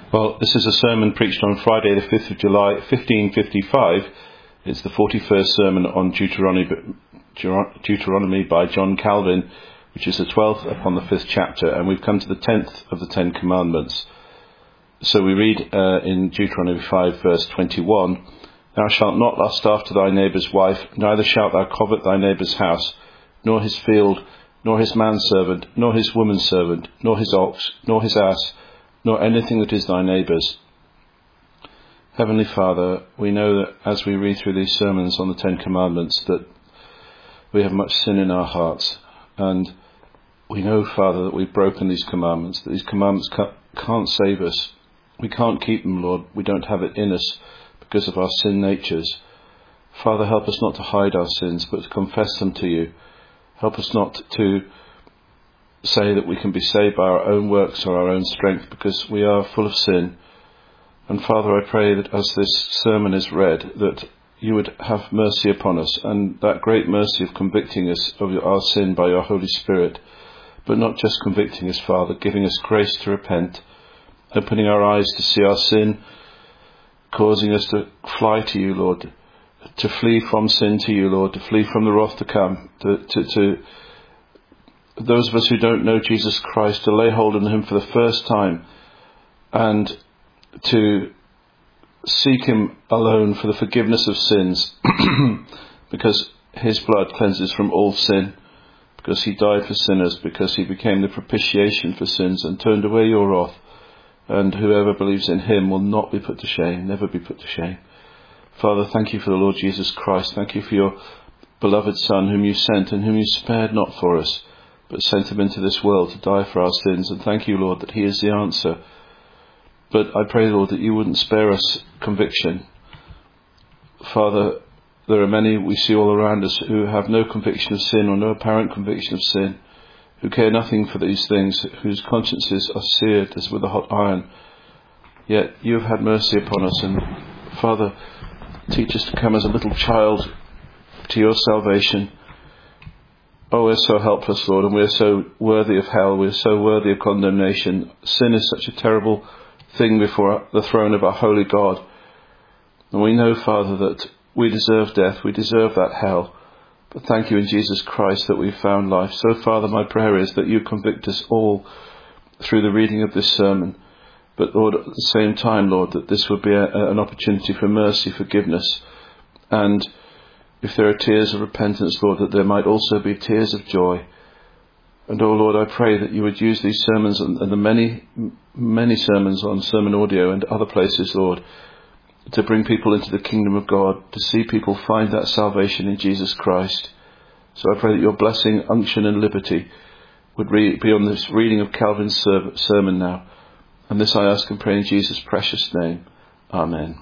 Well, this is a sermon preached on Friday the 5th of July 1555. It's the 41st sermon on Deuteronomy by John Calvin, which is the 12th upon the 5th chapter, and we've come to the 10th of the 10 commandments. So we read in Deuteronomy 5 verse 21, "Thou shalt not lust after thy neighbour's wife, neither shalt thou covet thy neighbour's house, nor his field, nor his manservant, nor his womanservant, nor his ox, nor his ass, nor anything that is thy neighbour's." Heavenly Father, we know that as we read through these sermons on the 10 commandments that we have much sin in our hearts, and we know, Father, that we've broken these commandments, that these commandments can't save us. We can't keep them, Lord. We don't have it in us because of our sin natures. Father, help us not to hide our sins, but to confess them to you. Help us not to say that we can be saved by our own works or our own strength, because we are full of sin. And Father, I pray that as this sermon is read, that you would have mercy upon us, and that great mercy of convicting us of our sin by your Holy Spirit, but not just convicting us, Father, giving us grace to repent, opening our eyes to see our sin, causing us to fly to you, Lord, to flee from sin to you, Lord, to flee from the wrath to come, to those of us who don't know Jesus Christ, to lay hold on him for the first time and to seek him alone for the forgiveness of sins because his blood cleanses from all sin, because he died for sinners, because he became the propitiation for sins and turned away your wrath, and whoever believes in him will not be put to shame, never be put to shame. Father, thank you for the Lord Jesus Christ. Thank you for your beloved Son whom you sent and whom you spared not for us, but sent him into this world to die for our sins. And thank you, Lord, that he is the answer. But I pray, Lord, that you wouldn't spare us conviction. Father, there are many we see all around us who have no conviction of sin or no apparent conviction of sin, who care nothing for these things, whose consciences are seared as with a hot iron. Yet you have had mercy upon us, and Father, teach us to come as a little child to your salvation. Oh, we're so helpless, Lord, and we're so worthy of hell. We're so worthy of condemnation. Sin is such a terrible thing before the throne of our holy God. And we know, Father, that we deserve death. We deserve that hell. But thank you in Jesus Christ that we've found life. So, Father, my prayer is that you convict us all through the reading of this sermon. But, Lord, at the same time, Lord, that this would be an opportunity for mercy, forgiveness, and if there are tears of repentance, Lord, that there might also be tears of joy. And, oh Lord, I pray that you would use these sermons and the many, many sermons on Sermon Audio and other places, Lord, to bring people into the kingdom of God, to see people find that salvation in Jesus Christ. So I pray that your blessing, unction and liberty would be on this reading of Calvin's sermon now. And this I ask and pray in Jesus' precious name. Amen.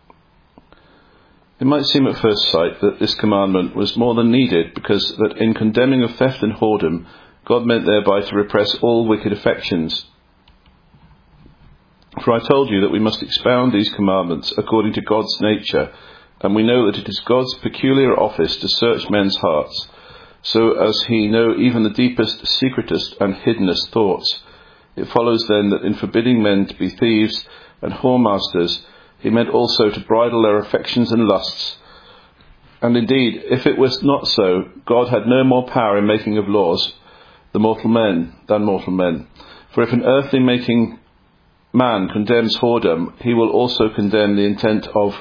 It might seem at first sight that this commandment was more than needed, because that in condemning of theft and whoredom, God meant thereby to repress all wicked affections. For I told you that we must expound these commandments according to God's nature, and we know that it is God's peculiar office to search men's hearts, so as he know even the deepest, secretest and hiddenest thoughts. It follows then that in forbidding men to be thieves and whoremasters, he meant also to bridle their affections and lusts. And indeed, if it was not so, God had no more power in making of laws than mortal men. For if an earthly making man condemns whoredom, he will also condemn the intent of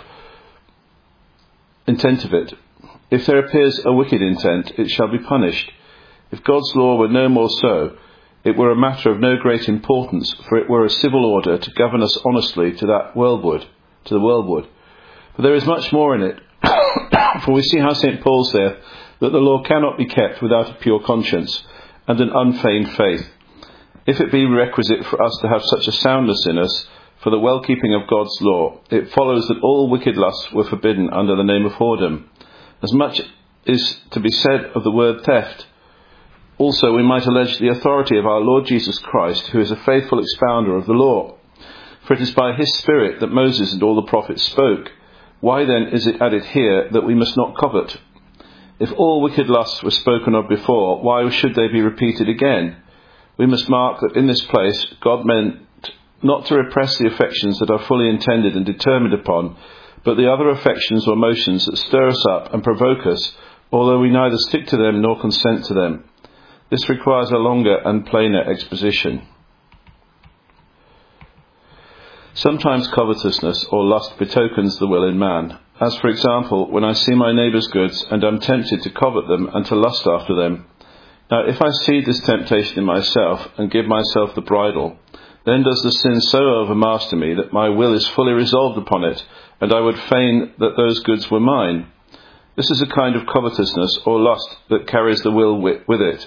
it. If there appears a wicked intent, it shall be punished. If God's law were no more so, it were a matter of no great importance, for it were a civil order to govern us honestly to the world would. But there is much more in it. For we see how St. Paul saith that the law cannot be kept without a pure conscience and an unfeigned faith. If it be requisite for us to have such a soundness in us for the well-keeping of God's law, it follows that all wicked lusts were forbidden under the name of whoredom. As much is to be said of the word theft. Also we might allege the authority of our Lord Jesus Christ, who is a faithful expounder of the law. For it is by his Spirit that Moses and all the prophets spoke. Why then is it added here that we must not covet? If all wicked lusts were spoken of before, why should they be repeated again? We must mark that in this place God meant not to repress the affections that are fully intended and determined upon, but the other affections or motions that stir us up and provoke us, although we neither stick to them nor consent to them. This requires a longer and plainer exposition. Sometimes covetousness or lust betokens the will in man, as for example, when I see my neighbour's goods and am tempted to covet them and to lust after them. Now if I see this temptation in myself and give myself the bridle, then does the sin so overmaster me that my will is fully resolved upon it, and I would fain that those goods were mine. This is a kind of covetousness or lust that carries the will with it.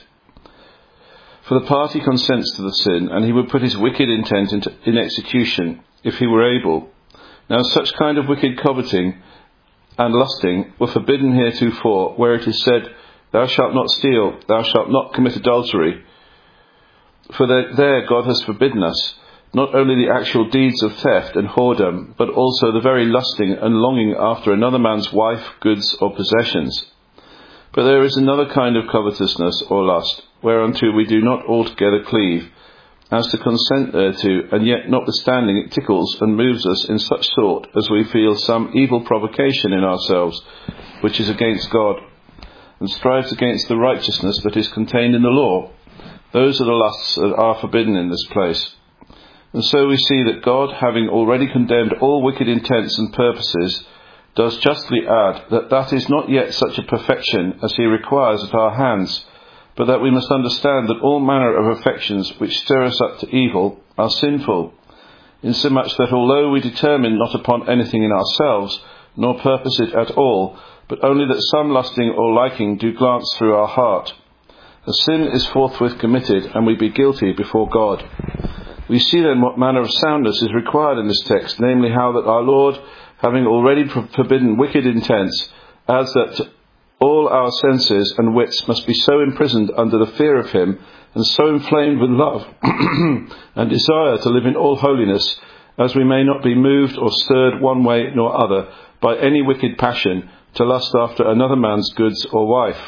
For the party consents to the sin, and he would put his wicked intent in execution, if he were able. Now such kind of wicked coveting and lusting were forbidden heretofore, where it is said, Thou shalt not steal, thou shalt not commit adultery. For there God has forbidden us, not only the actual deeds of theft and whoredom, but also the very lusting and longing after another man's wife, goods, or possessions. But there is another kind of covetousness or lust, whereunto we do not altogether cleave, as to consent thereto, and yet notwithstanding it tickles and moves us in such sort as we feel some evil provocation in ourselves, which is against God, and strives against the righteousness that is contained in the law. Those are the lusts that are forbidden in this place. And so we see that God, having already condemned all wicked intents and purposes, does justly add that that is not yet such a perfection as he requires at our hands, but that we must understand that all manner of affections which stir us up to evil are sinful, insomuch that although we determine not upon anything in ourselves, nor purpose it at all, but only that some lusting or liking do glance through our heart, the sin is forthwith committed, and we be guilty before God. We see then what manner of soundness is required in this text, namely how that our Lord, having already forbidden wicked intents, adds that all our senses and wits must be so imprisoned under the fear of him, and so inflamed with love and desire to live in all holiness, as we may not be moved or stirred one way nor other by any wicked passion to lust after another man's goods or wife.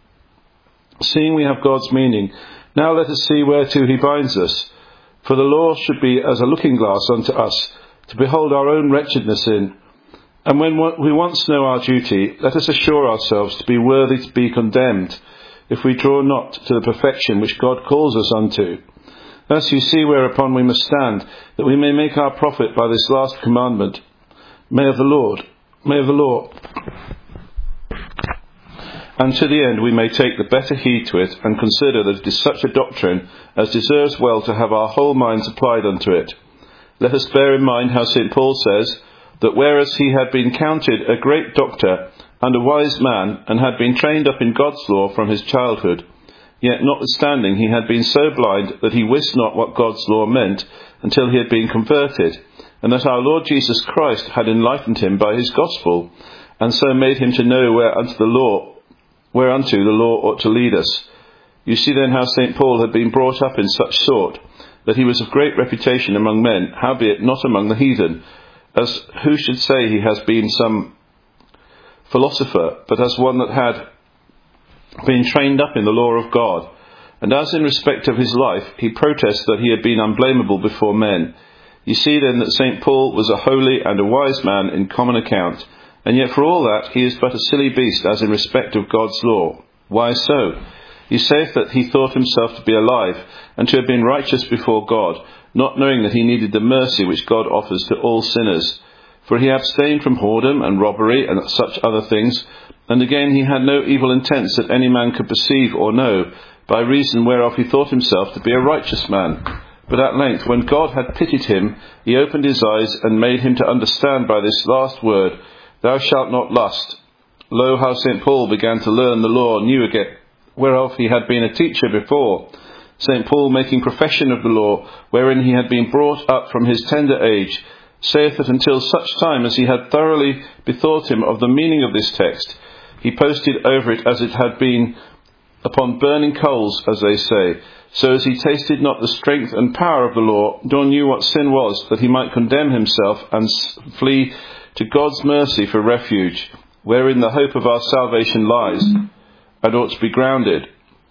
Seeing we have God's meaning, now let us see whereto he binds us. For the law should be as a looking glass unto us, to behold our own wretchedness in. And when we once know our duty, let us assure ourselves to be worthy to be condemned, if we draw not to the perfection which God calls us unto. Thus you see whereupon we must stand, that we may make our profit by this last commandment. May of the law, and to the end we may take the better heed to it, and consider that it is such a doctrine as deserves well to have our whole minds applied unto it. Let us bear in mind how St. Paul says, that whereas he had been counted a great doctor and a wise man, and had been trained up in God's law from his childhood, yet notwithstanding he had been so blind that he wist not what God's law meant until he had been converted, and that our Lord Jesus Christ had enlightened him by his gospel, and so made him to know whereunto the law ought to lead us. You see then how St. Paul had been brought up in such sort, that he was of great reputation among men, howbeit not among the heathen, as who should say he has been some philosopher, but as one that had been trained up in the law of God. And as in respect of his life, he protests that he had been unblameable before men. You see then that St. Paul was a holy and a wise man in common account, and yet for all that he is but a silly beast as in respect of God's law. Why so? He saith that he thought himself to be alive, and to have been righteous before God, not knowing that he needed the mercy which God offers to all sinners. For he abstained from whoredom and robbery and such other things, and again he had no evil intents that any man could perceive or know, by reason whereof he thought himself to be a righteous man. But at length, when God had pitied him, he opened his eyes and made him to understand by this last word, Thou shalt not lust. Lo, how St. Paul began to learn the law new again, whereof he had been a teacher before. St. Paul, making profession of the law, wherein he had been brought up from his tender age, saith that until such time as he had thoroughly bethought him of the meaning of this text, he posted over it as it had been upon burning coals, as they say, so as he tasted not the strength and power of the law, nor knew what sin was, that he might condemn himself and flee to God's mercy for refuge, wherein the hope of our salvation lies, and ought to be grounded.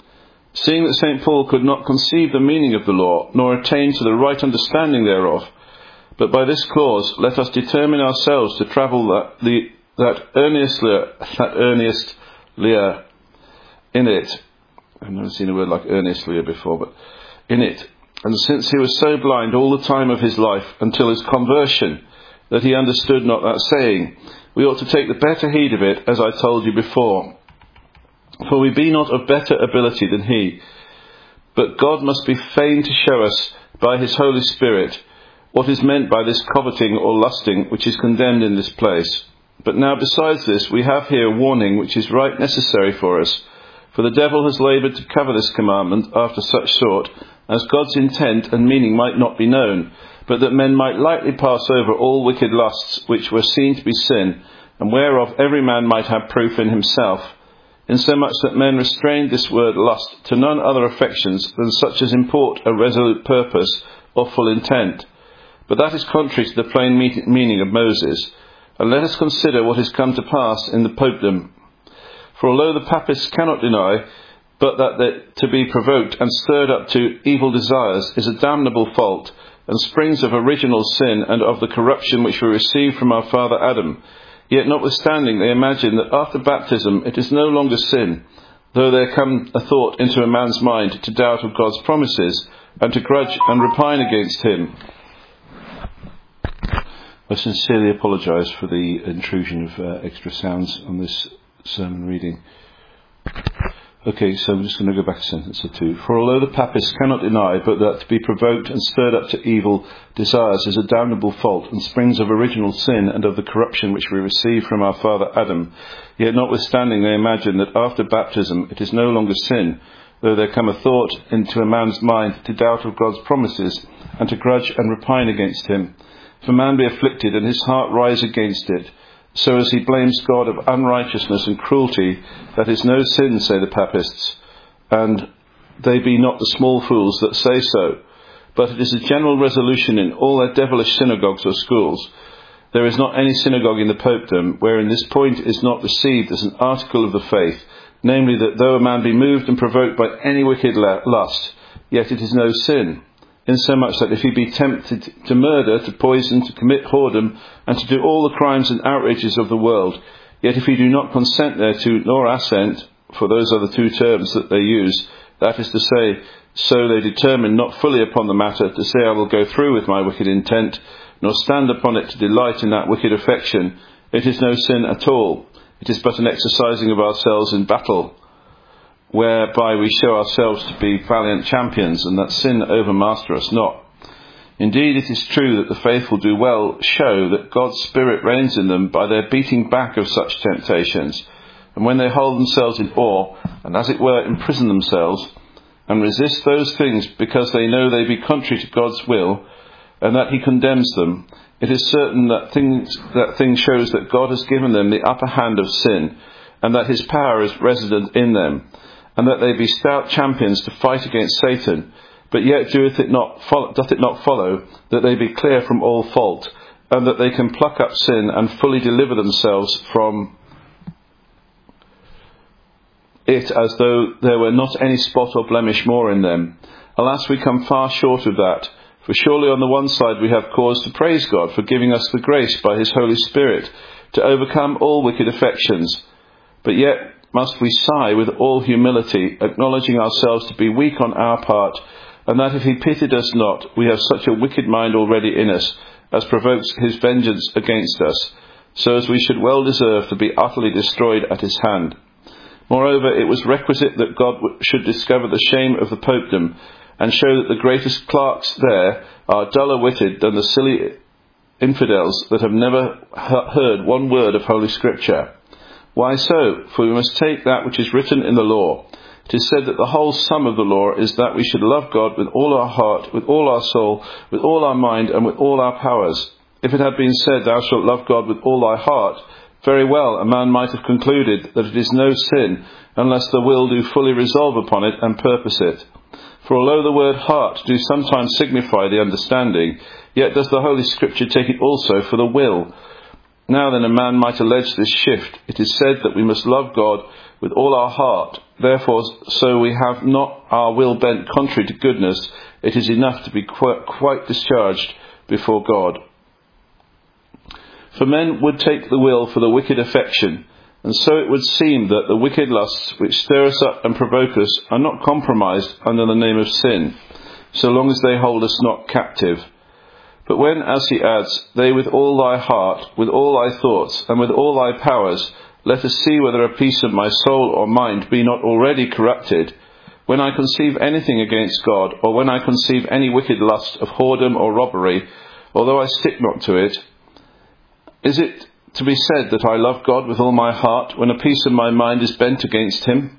seeing that St. Paul could not conceive the meaning of the law, nor attain to the right understanding thereof. But by this clause let us determine ourselves to travel that earnestly in it. I've never seen a word like earnestly before, but in it. And since he was so blind all the time of his life, until his conversion, that he understood not that saying, we ought to take the better heed of it, as I told you before. For we be not of better ability than he, but God must be fain to show us by his Holy Spirit what is meant by this coveting or lusting which is condemned in this place. But now besides this we have here a warning which is right necessary for us. For the devil has laboured to cover this commandment after such sort, as God's intent and meaning might not be known, but that men might lightly pass over all wicked lusts which were seen to be sin, and whereof every man might have proof in himself, insomuch that men restrained this word lust to none other affections than such as import a resolute purpose or full intent. But that is contrary to the plain meaning of Moses. And let us consider what is come to pass in the popedom. For although the papists cannot deny, but that to be provoked and stirred up to evil desires is a damnable fault, and springs of original sin and of the corruption which we received from our father Adam, yet notwithstanding they imagine that after baptism it is no longer sin, though there come a thought into a man's mind to doubt of God's promises, and to grudge and repine against him. I sincerely apologise for the intrusion of extra sounds on this sermon reading. Okay, so I'm just going to go back to sentence or two. For although the papists cannot deny, but that to be provoked and stirred up to evil desires is a damnable fault, and springs of original sin and of the corruption which we received from our father Adam, yet notwithstanding they imagine that after baptism it is no longer sin, though there come a thought into a man's mind to doubt of God's promises, and to grudge and repine against him. If a man be afflicted, and his heart rise against it, so as he blames God of unrighteousness and cruelty, that is no sin, say the papists, and they be not the small fools that say so. But it is a general resolution in all their devilish synagogues or schools. There is not any synagogue in the popedom wherein this point is not received as an article of the faith, namely that though a man be moved and provoked by any wicked lust, yet it is no sin. Insomuch that if he be tempted to murder, to poison, to commit whoredom, and to do all the crimes and outrages of the world, yet if he do not consent thereto, nor assent, for those are the two terms that they use, that is to say, so they determine not fully upon the matter, to say I will go through with my wicked intent, nor stand upon it to delight in that wicked affection, it is no sin at all. It is but an exercising of ourselves in battle, whereby we show ourselves to be valiant champions, and that sin overmaster us not. Indeed, it is true that the faithful do well show that God's Spirit reigns in them by their beating back of such temptations, and when they hold themselves in awe, and as it were imprison themselves, and resist those things because they know they be contrary to God's will, and that he condemns them, it is certain that thing shows that God has given them the upper hand of sin, and that his power is resident in them, and that they be stout champions to fight against Satan, but yet doth it not follow that they be clear from all fault, and that they can pluck up sin and fully deliver themselves from it as though there were not any spot or blemish more in them. Alas, we come far short of that, for surely on the one side we have cause to praise God for giving us the grace by his Holy Spirit to overcome all wicked affections, but yet must we sigh with all humility, acknowledging ourselves to be weak on our part, and that if he pitied us not, we have such a wicked mind already in us, as provokes his vengeance against us, so as we should well deserve to be utterly destroyed at his hand. Moreover, it was requisite that God should discover the shame of the popedom, and show that the greatest clerks there are duller witted than the silly infidels that have never heard one word of Holy Scripture. Why so? For we must take that which is written in the law. It is said that the whole sum of the law is that we should love God with all our heart, with all our soul, with all our mind, and with all our powers. If it had been said, thou shalt love God with all thy heart, very well, a man might have concluded that it is no sin, unless the will do fully resolve upon it and purpose it. For although the word heart do sometimes signify the understanding, yet does the Holy Scripture take it also for the will. Now then, a man might allege this shift. It is said that we must love God with all our heart. Therefore, so we have not our will bent contrary to goodness, it is enough to be quite discharged before God. For men would take the will for the wicked affection, and so it would seem that the wicked lusts which stir us up and provoke us are not compromised under the name of sin, so long as they hold us not captive. But when, as he adds, they with all thy heart, with all thy thoughts, and with all thy powers, let us see whether a piece of my soul or mind be not already corrupted. When I conceive anything against God, or when I conceive any wicked lust of whoredom or robbery, although I stick not to it, is it to be said that I love God with all my heart, when a piece of my mind is bent against him?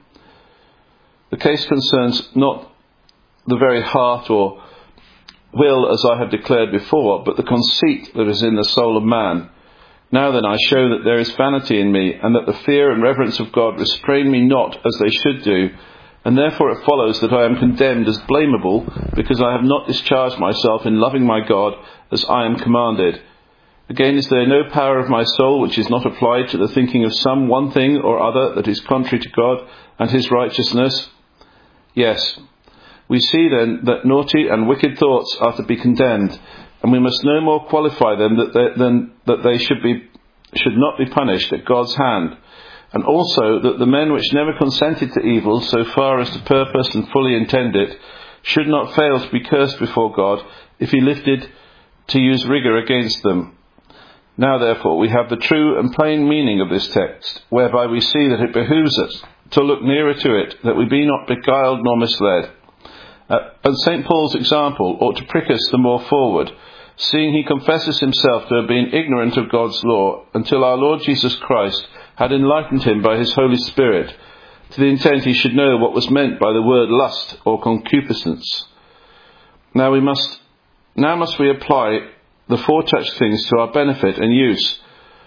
The case concerns not the very heart or will, as I have declared before, but the conceit that is in the soul of man. Now then, I show that there is vanity in me, and that the fear and reverence of God restrain me not as they should do, and therefore it follows that I am condemned as blamable, because I have not discharged myself in loving my God as I am commanded. Again, is there no power of my soul which is not applied to the thinking of some one thing or other that is contrary to God and his righteousness? Yes. We see then that naughty and wicked thoughts are to be condemned, and we must no more qualify them than that they should not be punished at God's hand, and also that the men which never consented to evil so far as to purpose and fully intend it should not fail to be cursed before God if he lifted to use rigour against them. Now therefore we have the true and plain meaning of this text, whereby we see that it behoves us to look nearer to it, that we be not beguiled nor misled. And St. Paul's example ought to prick us the more forward, seeing he confesses himself to have been ignorant of God's law until our Lord Jesus Christ had enlightened him by his Holy Spirit, to the intent he should know what was meant by the word lust or concupiscence. Now must we apply the foretouched things to our benefit and use.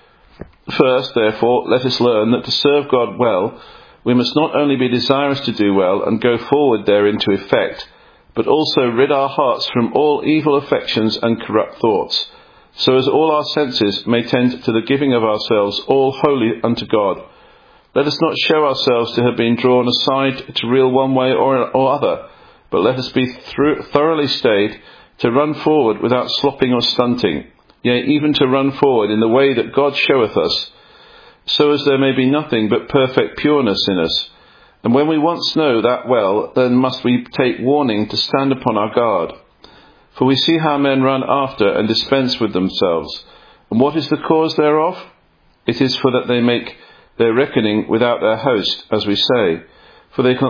First, therefore, let us learn that to serve God well, we must not only be desirous to do well and go forward therein to effect, but also rid our hearts from all evil affections and corrupt thoughts, so as all our senses may tend to the giving of ourselves all wholly unto God. Let us not show ourselves to have been drawn aside to reel one way or other, but let us be thoroughly stayed to run forward without slopping or stunting, yea, even to run forward in the way that God showeth us, so as there may be nothing but perfect pureness in us. And when we once know that well, then must we take warning to stand upon our guard. For we see how men run after and dispense with themselves. And what is the cause thereof? It is for that they make their reckoning without their host, as we say. For they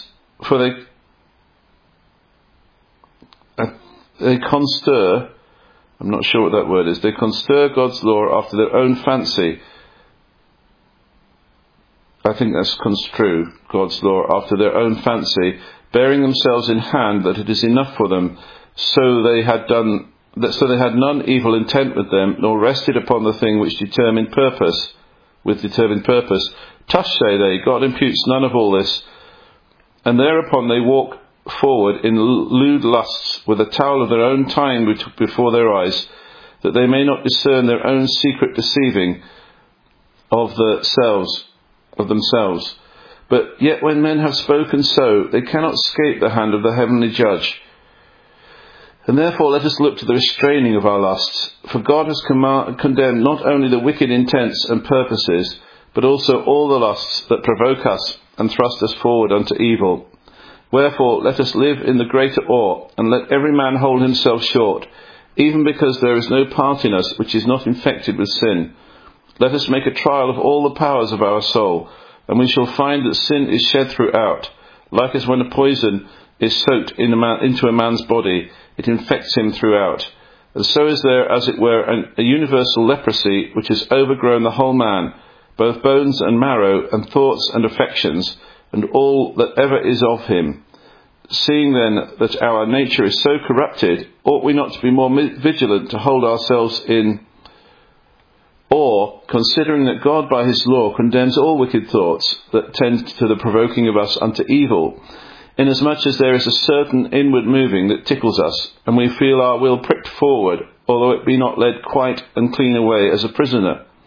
constir, I'm not sure what that word is, they constir God's law after their own fancy. I think that's construe God's law after their own fancy, bearing themselves in hand that it is enough for them, so they had none evil intent with them, nor rested upon the thing which determined purpose. Tush, say they, God imputes none of all this, and thereupon they walk forward in lewd lusts, with a towel of their own tying before their eyes, that they may not discern their own secret deceiving of themselves. But yet when men have spoken so, they cannot escape the hand of the heavenly judge. And therefore let us look to the restraining of our lusts, for God has condemned not only the wicked intents and purposes, but also all the lusts that provoke us and thrust us forward unto evil. Wherefore let us live in the greater awe, and let every man hold himself short, even because there is no part in us which is not infected with sin. Let us make a trial of all the powers of our soul, and we shall find that sin is shed throughout, like as when a poison is soaked into a man's body, it infects him throughout. And so is there, as it were, a universal leprosy which has overgrown the whole man, both bones and marrow, and thoughts and affections, and all that ever is of him. Seeing then that our nature is so corrupted, ought we not to be more vigilant to hold ourselves in awe, considering that God by his law condemns all wicked thoughts that tend to the provoking of us unto evil, inasmuch as there is a certain inward moving that tickles us, and we feel our will pricked forward, although it be not led quite and clean away as a prisoner.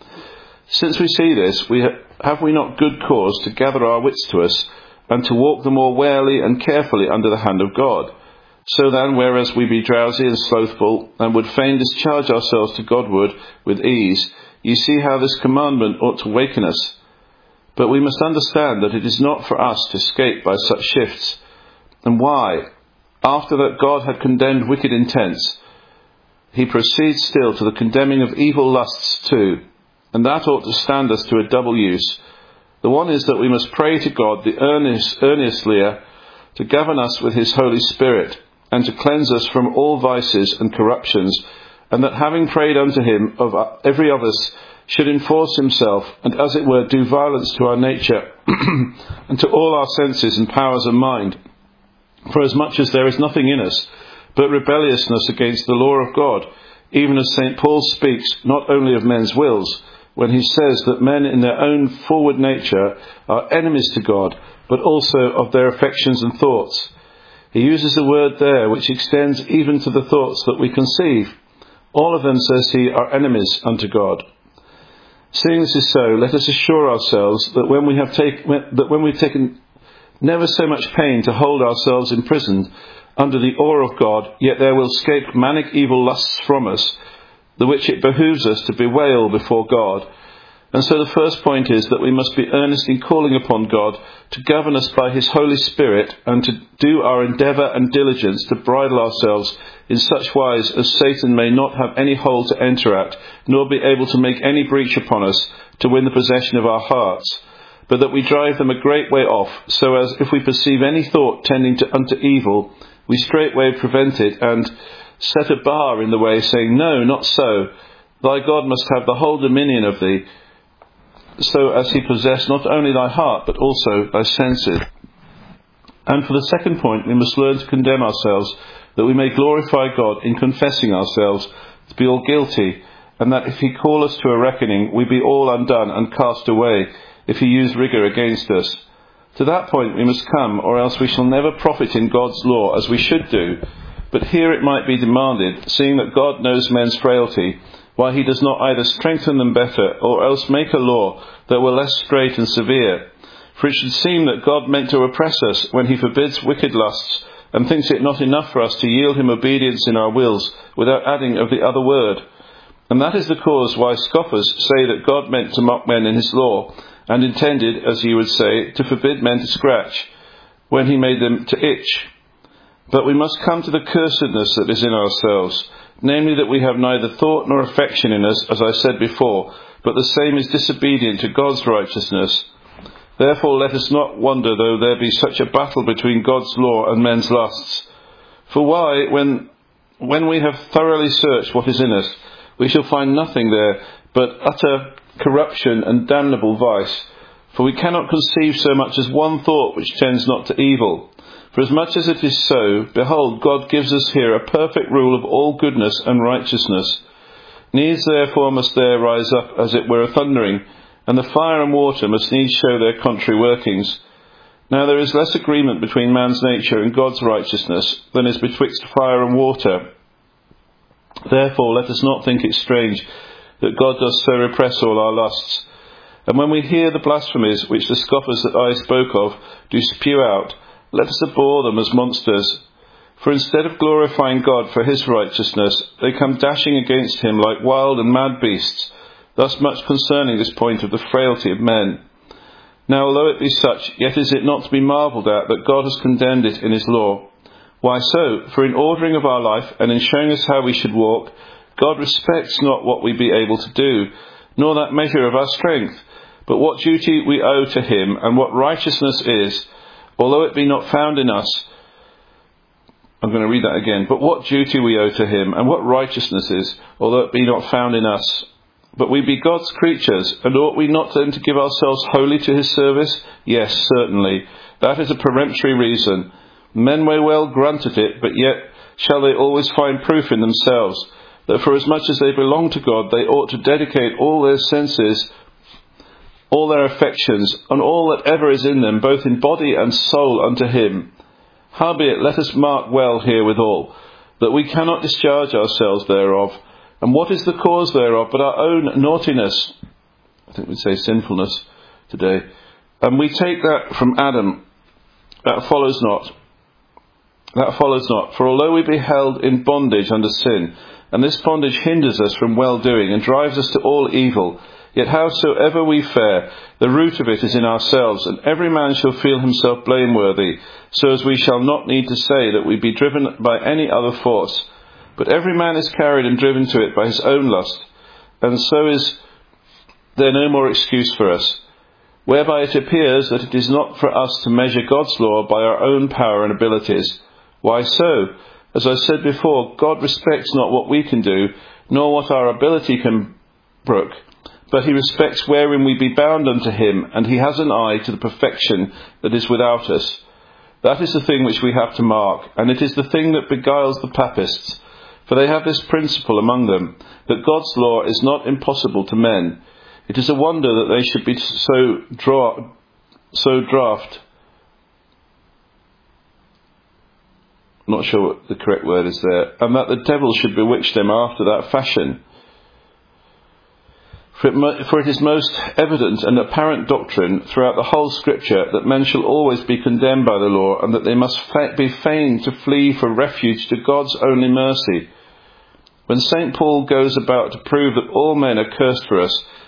Since we see this, have we not good cause to gather our wits to us, and to walk the more warily and carefully under the hand of God? So then, whereas we be drowsy and slothful, and would fain discharge ourselves to Godward with ease, ye see how this commandment ought to waken us. But we must understand that it is not for us to escape by such shifts. And why? After that God had condemned wicked intents, he proceeds still to the condemning of evil lusts too, and that ought to stand us to a double use. The one is that we must pray to God the earnestly to govern us with his Holy Spirit, and to cleanse us from all vices and corruptions, and that having prayed unto him, of every of us should enforce himself, and as it were do violence to our nature, and to all our senses and powers of mind. For as much as there is nothing in us but rebelliousness against the law of God, even as St. Paul speaks not only of men's wills, when he says that men in their own forward nature are enemies to God, but also of their affections and thoughts. He uses a word there which extends even to the thoughts that we conceive. All of them, says he, are enemies unto God. Seeing this is so, let us assure ourselves that when we've taken never so much pain to hold ourselves imprisoned under the awe of God, yet there will escape manic evil lusts from us, the which it behooves us to bewail before God. And so the first point is that we must be earnest in calling upon God to govern us by his Holy Spirit, and to do our endeavour and diligence to bridle ourselves in such wise as Satan may not have any hold to enter at, nor be able to make any breach upon us to win the possession of our hearts, but that we drive them a great way off, so as if we perceive any thought tending unto evil, we straightway prevent it, and set a bar in the way, saying, No, not so. Thy God must have the whole dominion of thee, so as he possess not only thy heart, but also thy senses. And for the second point, we must learn to condemn ourselves, that we may glorify God in confessing ourselves to be all guilty, and that if he call us to a reckoning, we be all undone and cast away, if he use rigour against us. To that point we must come, or else we shall never profit in God's law as we should do. But here it might be demanded, seeing that God knows men's frailty, why he does not either strengthen them better, or else make a law that were less strait and severe. For it should seem that God meant to oppress us when he forbids wicked lusts, and thinks it not enough for us to yield him obedience in our wills, without adding of the other word. And that is the cause why scoffers say that God meant to mock men in his law, and intended, as you would say, to forbid men to scratch, when he made them to itch. But we must come to the cursedness that is in ourselves, namely that we have neither thought nor affection in us, as I said before, but the same is disobedient to God's righteousness. Therefore let us not wonder though there be such a battle between God's law and men's lusts. For why, when we have thoroughly searched what is in us, we shall find nothing there but utter corruption and damnable vice. For we cannot conceive so much as one thought which tends not to evil. For as much as it is so, behold, God gives us here a perfect rule of all goodness and righteousness. Needs therefore must there rise up as it were a thundering, and the fire and water must needs show their contrary workings. Now there is less agreement between man's nature and God's righteousness than is betwixt fire and water. Therefore let us not think it strange that God does so repress all our lusts. And when we hear the blasphemies which the scoffers that I spoke of do spew out, let us abhor them as monsters. For instead of glorifying God for his righteousness, they come dashing against him like wild and mad beasts. Thus much concerning this point of the frailty of men. Now although it be such, yet is it not to be marvelled at that God has condemned it in his law. Why so? For in ordering of our life, and in showing us how we should walk, God respects not what we be able to do, nor that measure of our strength, but what duty we owe to him, and what righteousness is, although it be not found in us. I'm going to read that again. But what duty we owe to him, and what righteousness is, although it be not found in us. But we be God's creatures, and ought we not then to give ourselves wholly to his service? Yes, certainly. That is a peremptory reason. Men may well grunt at it, but yet shall they always find proof in themselves, that for as much as they belong to God, they ought to dedicate all their senses, all their affections, and all that ever is in them, both in body and soul, unto him. Howbeit, let us mark well herewithal, that we cannot discharge ourselves thereof. And what is the cause thereof but our own naughtiness? I think we'd say sinfulness today. And we take that from Adam. That follows not. That follows not. For although we be held in bondage under sin, and this bondage hinders us from well-doing and drives us to all evil, yet howsoever we fare, the root of it is in ourselves, and every man shall feel himself blameworthy, so as we shall not need to say that we be driven by any other force. But every man is carried and driven to it by his own lust, and so is there no more excuse for us, whereby it appears that it is not for us to measure God's law by our own power and abilities. Why so? As I said before, God respects not what we can do, nor what our ability can brook, but he respects wherein we be bound unto him, and he has an eye to the perfection that is without us. That is the thing which we have to mark, and it is the thing that beguiles the papists. For they have this principle among them, that God's law is not impossible to men. It is a wonder that they should be so daft. I'm not sure what the correct word is there. And that the devil should bewitch them after that fashion. For it is most evident and apparent doctrine throughout the whole Scripture that men shall always be condemned by the law, and that they must be fain to flee for refuge to God's only mercy. When St. Paul goes about to prove that all men are cursed for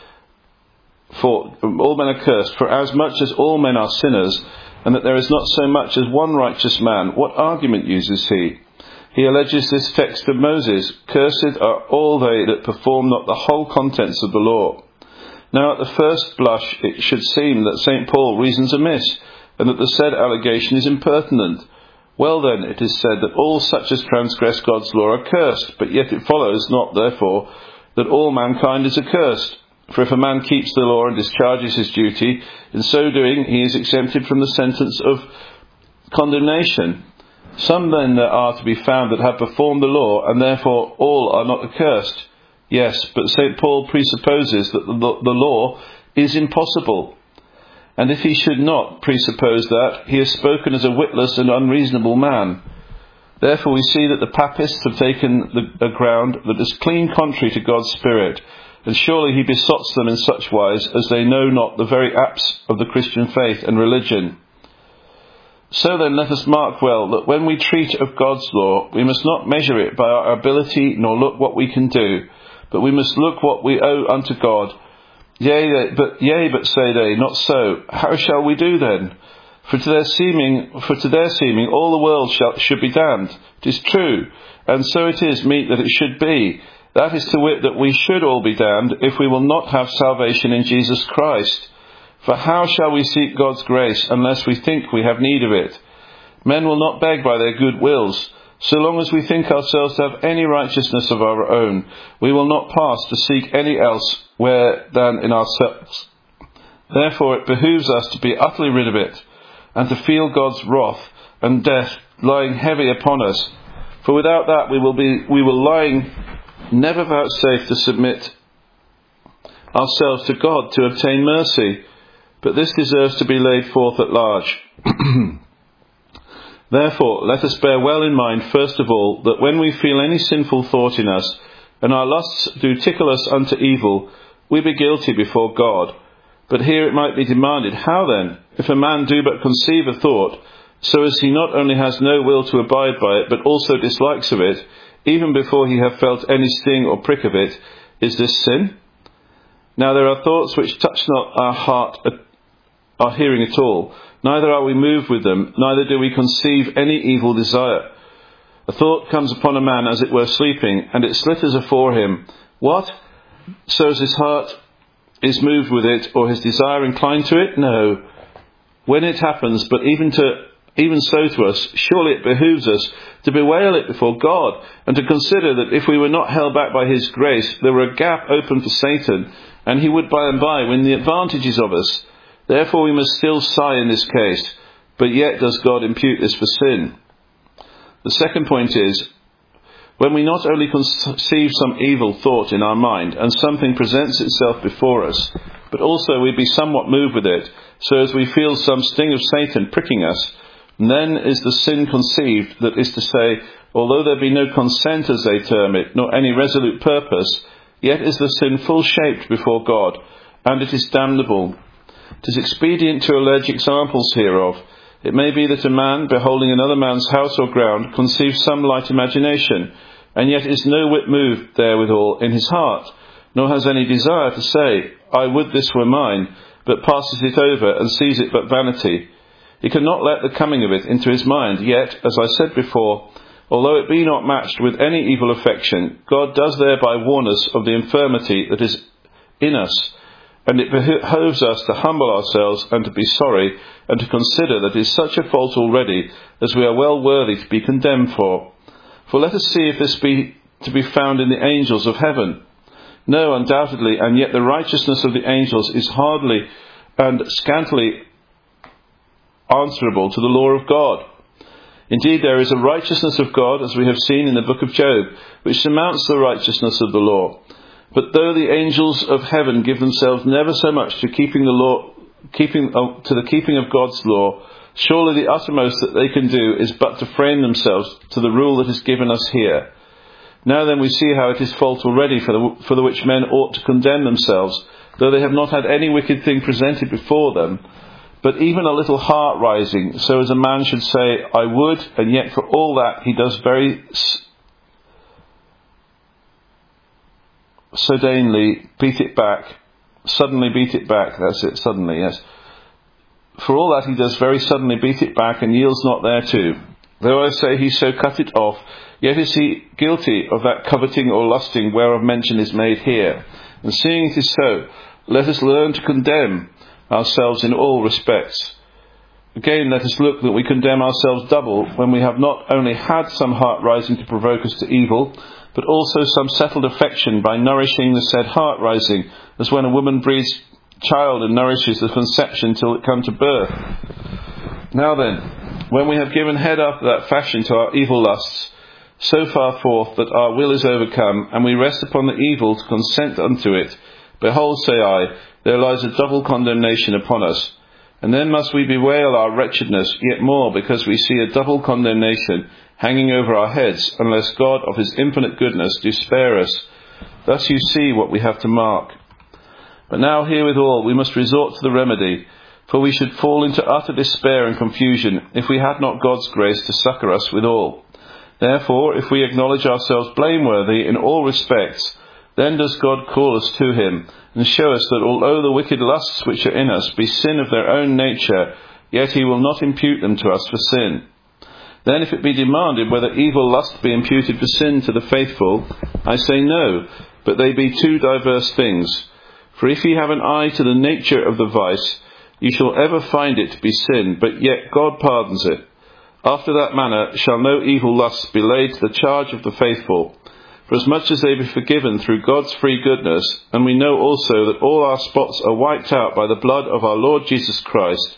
as much as all men are sinners, and that there is not so much as one righteous man, what argument uses he? He alleges this text of Moses, "Cursed are all they that perform not the whole contents of the law." Now at the first blush it should seem that St. Paul reasons amiss, and that the said allegation is impertinent. Well then, it is said that all such as transgress God's law are cursed, but yet it follows not, therefore, that all mankind is accursed. For if a man keeps the law and discharges his duty, in so doing he is exempted from the sentence of condemnation. Some then there are to be found that have performed the law, and therefore all are not accursed. Yes, but St. Paul presupposes that the law is impossible. And if he should not presuppose that, he has spoken as a witless and unreasonable man. Therefore we see that the papists have taken a ground that is clean contrary to God's Spirit, and surely he besots them in such wise as they know not the very apps of the Christian faith and religion. So then let us mark well that when we treat of God's law, we must not measure it by our ability nor look what we can do, but we must look what we owe unto God. Yea, but say they, not so. How shall we do then? For to their seeming all the world should be damned. It is true, and so it is meet that it should be. That is to wit, that we should all be damned if we will not have salvation in Jesus Christ. For how shall we seek God's grace unless we think we have need of it? Men will not beg by their good wills. So long as we think ourselves to have any righteousness of our own, we will not pass to seek any else where than in ourselves. Therefore it behooves us to be utterly rid of it, and to feel God's wrath and death lying heavy upon us. For without that we will lying never vouchsafe to submit ourselves to God to obtain mercy, but this deserves to be laid forth at large. Therefore, let us bear well in mind, first of all, that when we feel any sinful thought in us, and our lusts do tickle us unto evil, we be guilty before God. But here it might be demanded, how then, if a man do but conceive a thought, so as he not only has no will to abide by it, but also dislikes of it, even before he have felt any sting or prick of it, is this sin? Now there are thoughts which touch not our heart, our hearing at all, neither are we moved with them, neither do we conceive any evil desire. A thought comes upon a man as it were sleeping, and it slitters afore him. What? So as his heart is moved with it, or his desire inclined to it? No. When it happens, but even so to us, surely it behooves us to bewail it before God, and to consider that if we were not held back by his grace, there were a gap open for Satan, and he would by and by win the advantages of us. Therefore we must still sigh in this case, but yet does God impute this for sin? The second point is, when we not only conceive some evil thought in our mind, and something presents itself before us, but also we be somewhat moved with it, so as we feel some sting of Satan pricking us, then is the sin conceived, that is to say, although there be no consent, as they term it, nor any resolute purpose, yet is the sin full shaped before God, and it is damnable. 'Tis expedient to allege examples hereof. It may be that a man, beholding another man's house or ground, conceives some light imagination, and yet is no whit moved therewithal in his heart, nor has any desire to say, I would this were mine, but passes it over and sees it but vanity. He cannot let the coming of it into his mind, yet, as I said before, although it be not matched with any evil affection, God does thereby warn us of the infirmity that is in us, and it behoves us to humble ourselves and to be sorry, and to consider that it is such a fault already as we are well worthy to be condemned for. For let us see if this be to be found in the angels of heaven. No, undoubtedly, and yet the righteousness of the angels is hardly and scantily answerable to the law of God. Indeed, there is a righteousness of God, as we have seen in the book of Job, which surmounts the righteousness of the law. But though the angels of heaven give themselves never so much to the keeping of God's law, surely the uttermost that they can do is but to frame themselves to the rule that is given us here. Now then we see how it is fault already for the which men ought to condemn themselves, though they have not had any wicked thing presented before them, but even a little heart rising, so as a man should say, I would, and yet for all that he does very suddenly beat it back, that's it, suddenly, yes. For all that he does very suddenly beat it back, and yields not thereto. Though I say he so cut it off, yet is he guilty of that coveting or lusting whereof mention is made here. And seeing it is so, let us learn to condemn ourselves in all respects. Again, let us look that we condemn ourselves double, when we have not only had some heart rising to provoke us to evil, but also some settled affection by nourishing the said heart rising, as when a woman breeds child and nourishes the conception till it come to birth. Now then, when we have given head after that fashion to our evil lusts, so far forth that our will is overcome, and we rest upon the evil to consent unto it, behold, say I, there lies a double condemnation upon us. And then must we bewail our wretchedness yet more, because we see a double condemnation hanging over our heads, unless God of his infinite goodness do spare us. Thus you see what we have to mark. But now herewithal we must resort to the remedy, for we should fall into utter despair and confusion, if we had not God's grace to succour us withal. Therefore, if we acknowledge ourselves blameworthy in all respects, then does God call us to him, and show us that although the wicked lusts which are in us be sin of their own nature, yet he will not impute them to us for sin. Then if it be demanded whether evil lust be imputed for sin to the faithful, I say no, but they be two diverse things. For if ye have an eye to the nature of the vice, ye shall ever find it to be sin, but yet God pardons it. After that manner shall no evil lust be laid to the charge of the faithful, for as much as they be forgiven through God's free goodness, and we know also that all our spots are wiped out by the blood of our Lord Jesus Christ.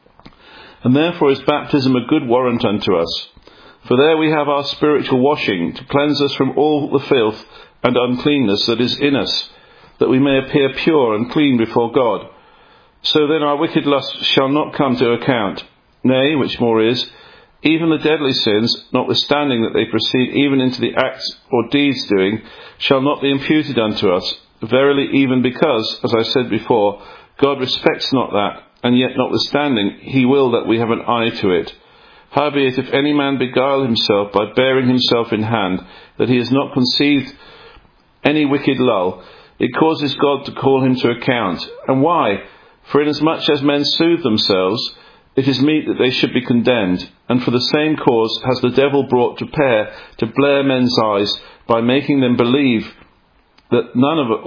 And therefore is baptism a good warrant unto us. For there we have our spiritual washing, to cleanse us from all the filth and uncleanness that is in us, that we may appear pure and clean before God. So then our wicked lusts shall not come to account. Nay, which more is, even the deadly sins, notwithstanding that they proceed even into the acts or deeds doing, shall not be imputed unto us. Verily, even because, as I said before, God respects not that, and yet notwithstanding, he will that we have an eye to it. Howbeit, if any man beguile himself by bearing himself in hand, that he has not conceived any wicked lull, it causes God to call him to account. And why? For inasmuch as men soothe themselves, it is meet that they should be condemned, and for the same cause has the devil brought to bear to blare men's eyes by making them believe that none of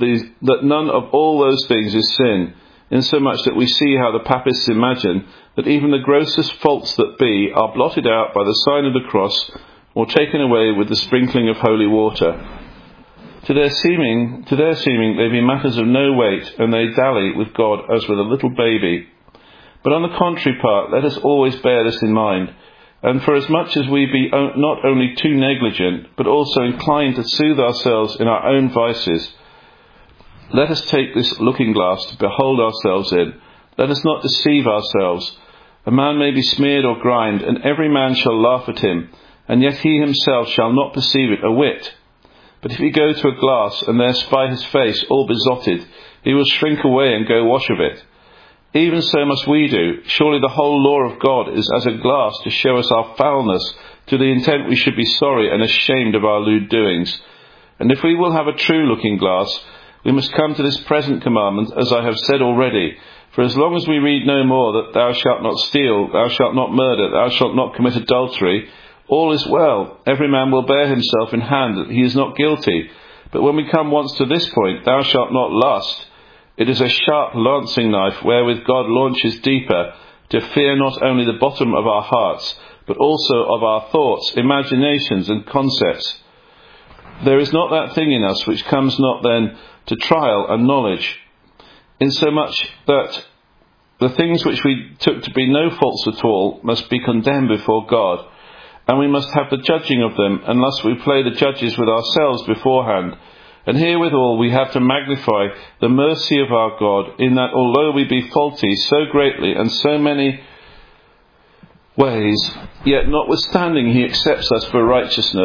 all those things is sin, insomuch that we see how the papists imagine that even the grossest faults that be are blotted out by the sign of the cross, or taken away with the sprinkling of holy water. To their seeming they be matters of no weight, and they dally with God as with a little baby. But on the contrary part, let us always bear this in mind, and for as much as we be not only too negligent, but also inclined to soothe ourselves in our own vices, let us take this looking glass to behold ourselves in. Let us not deceive ourselves. A man may be smeared or grimed, and every man shall laugh at him, and yet he himself shall not perceive it a whit. But if he go to a glass, and there spy his face all besotted, he will shrink away and go wash of it. Even so must we do. Surely the whole law of God is as a glass to show us our foulness, to the intent we should be sorry and ashamed of our lewd doings. And if we will have a true looking glass, we must come to this present commandment, as I have said already. For as long as we read no more that thou shalt not steal, thou shalt not murder, thou shalt not commit adultery, all is well. Every man will bear himself in hand that he is not guilty. But when we come once to this point, thou shalt not lust, it is a sharp lancing knife wherewith God launches deeper, to fear not only the bottom of our hearts, but also of our thoughts, imaginations, and concepts. There is not that thing in us which comes not then to trial and knowledge, insomuch that the things which we took to be no faults at all must be condemned before God, and we must have the judging of them, unless we play the judges with ourselves beforehand. And herewithal we have to magnify the mercy of our God, in that although we be faulty so greatly and so many ways, yet notwithstanding he accepts us for righteous.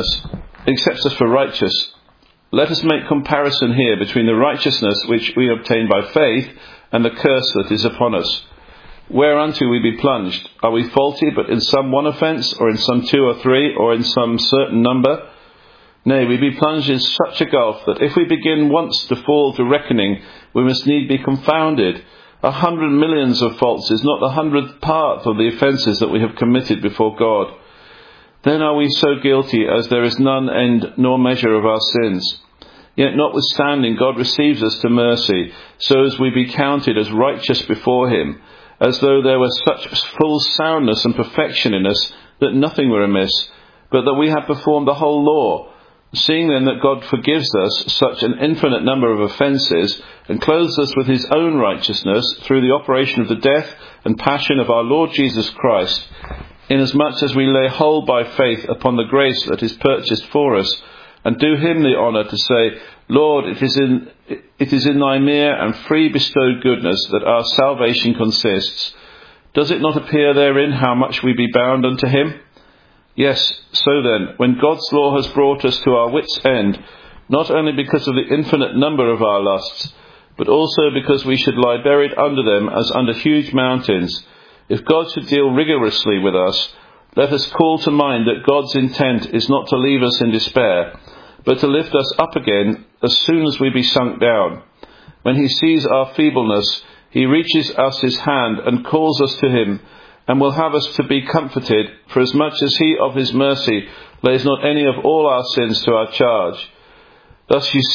Let us make comparison here between the righteousness which we obtain by faith and the curse that is upon us. Whereunto we be plunged? Are we faulty but in some one offence, or in some two or three, or in some certain number? Nay, we be plunged in such a gulf that if we begin once to fall to reckoning, we must need be confounded. 100 millions of faults is not the 100th part of the offences that we have committed before God. Then are we so guilty as there is none end nor measure of our sins. Yet notwithstanding God receives us to mercy, so as we be counted as righteous before him, as though there were such full soundness and perfection in us that nothing were amiss, but that we had performed the whole law. Seeing then that God forgives us such an infinite number of offences, and clothes us with his own righteousness through the operation of the death and passion of our Lord Jesus Christ, inasmuch as we lay hold by faith upon the grace that is purchased for us, and do him the honour to say, Lord, it is in thy mere and free bestowed goodness that our salvation consists. Does it not appear therein how much we be bound unto him? Yes, so then, when God's law has brought us to our wits' end, not only because of the infinite number of our lusts, but also because we should lie buried under them as under huge mountains, if God should deal rigorously with us, let us call to mind that God's intent is not to leave us in despair, but to lift us up again as soon as we be sunk down. When he sees our feebleness, he reaches us his hand and calls us to him, and will have us to be comforted, for as much as he of his mercy lays not any of all our sins to our charge. Thus you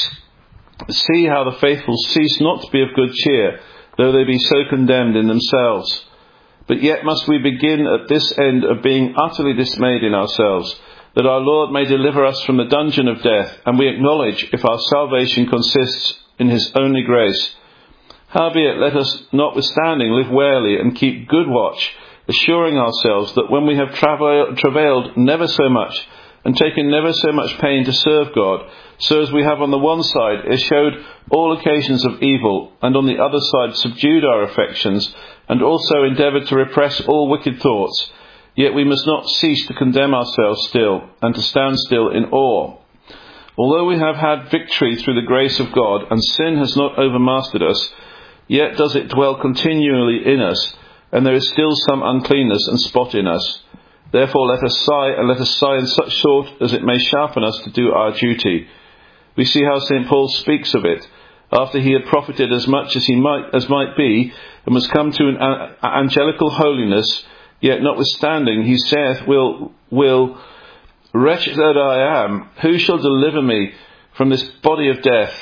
see how the faithful cease not to be of good cheer, though they be so condemned in themselves. But yet must we begin at this end of being utterly dismayed in ourselves, that our Lord may deliver us from the dungeon of death, and we acknowledge if our salvation consists in his only grace. Howbeit let us notwithstanding live warily and keep good watch, assuring ourselves that when we have travailed never so much, and taken never so much pain to serve God, so as we have on the one side eschewed all occasions of evil, and on the other side subdued our affections, and also endeavoured to repress all wicked thoughts, yet we must not cease to condemn ourselves still, and to stand still in awe. Although we have had victory through the grace of God, and sin has not overmastered us, yet does it dwell continually in us, and there is still some uncleanness and spot in us. Therefore let us sigh, and let us sigh in such sort as it may sharpen us to do our duty. We see how St. Paul speaks of it, after he had profited as much as might be, and was come to an angelical holiness, yet notwithstanding he saith, will, wretched that I am, who shall deliver me from this body of death?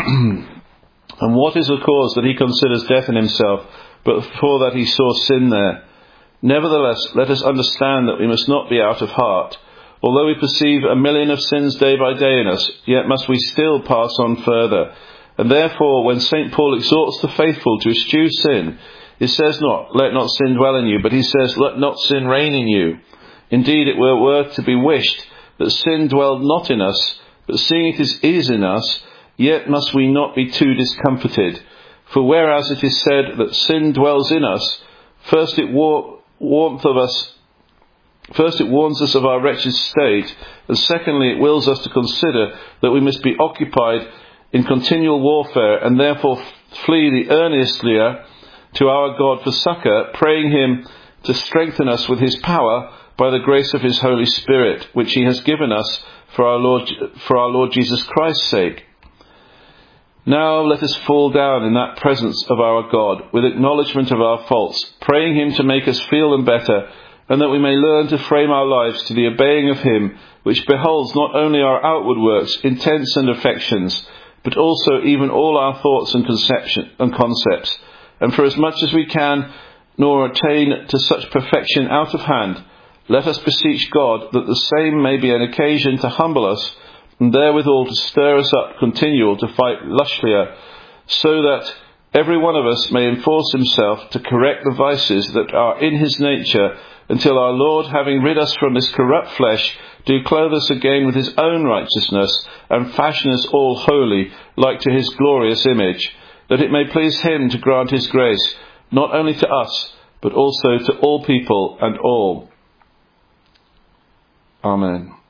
And what is the cause that he considers death in himself, but for that he saw sin there? Nevertheless, let us understand that we must not be out of heart. Although we perceive 1,000,000 of sins day by day in us, yet must we still pass on further. And therefore, when St. Paul exhorts the faithful to eschew sin, he says not, let not sin dwell in you, but he says, let not sin reign in you. Indeed, it were worth to be wished that sin dwelled not in us, but seeing it is in us, yet must we not be too discomforted. For whereas it is said that sin dwells in us, first it warns us of our wretched state, and secondly it wills us to consider that we must be occupied in continual warfare, and therefore flee the earnestlier to our God for succour, praying him to strengthen us with his power by the grace of his Holy Spirit, which he has given us for our Lord Jesus Christ's sake. Now let us fall down in that presence of our God, with acknowledgement of our faults, praying him to make us feel them better, and that we may learn to frame our lives to the obeying of him, which beholds not only our outward works, intents and affections, but also even all our thoughts and concepts. And for as much as we can, nor attain to such perfection out of hand, let us beseech God that the same may be an occasion to humble us, and therewithal to stir us up continual to fight lustlier, so that every one of us may enforce himself to correct the vices that are in his nature, until our Lord, having rid us from this corrupt flesh, do clothe us again with his own righteousness, and fashion us all holy, like to his glorious image, that it may please him to grant his grace, not only to us, but also to all people and all. Amen.